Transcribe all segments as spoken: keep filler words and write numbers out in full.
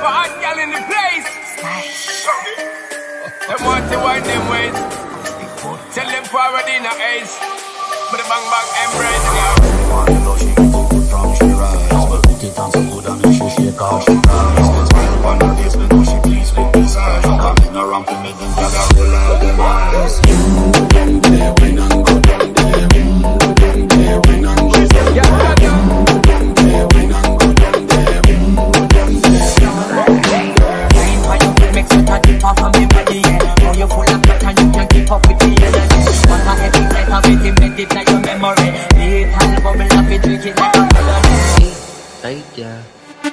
for hot girl in the place. Them want to wind them ways. Tell them forward in a ace. But the bang bang embrace, girl. Want to know she good from she rise. But put it on so good and make she shake how she rise. Smile on her face, but know she pleased with this eyes. Come in around to make them gather roll out them eyes. Go down there, when and go down there. Go down there, when and go down there. Go down there, when and go down there. Go down there. Green for your good makes it a dip off of me body, yeah. Now you full of fat and you can't keep up with the energy. What a heavy set of it, embedded like your memory. Eat and bubble up, it drink it like a melody. Right, yeah.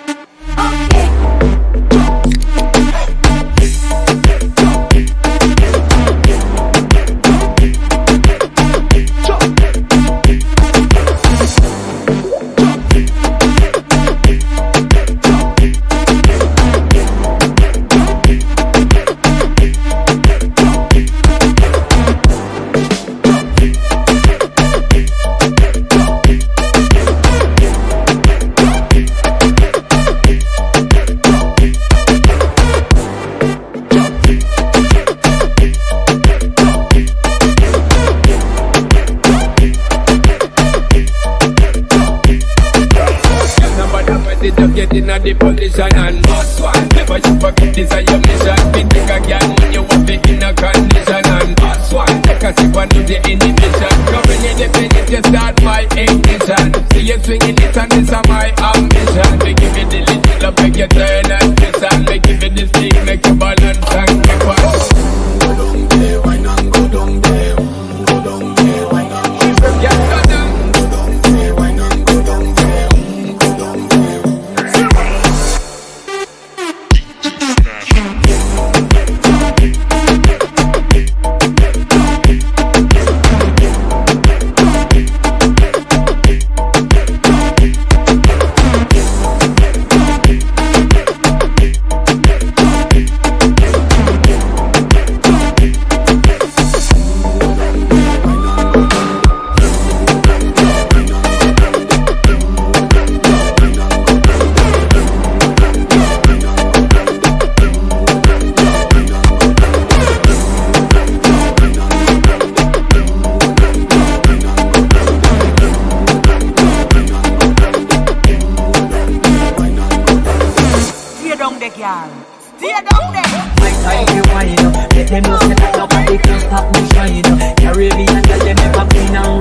The position and boss one. Never you forget this is your mission. Be take a girl when you want it in a condition and boss one. Take a sip and do the inhibition. Come when you depend you start my ignition. See you swinging it and this is my ambition. We give you the little up, make you turn and twist and make you the stick, make you balance and keep on. Go down there, why not go down there? Go down there, why not go down there? Yeah, go down. Go down there, why not go down there? Go down there.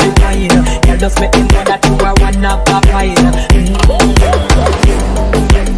Just make them know that you are one of a kind.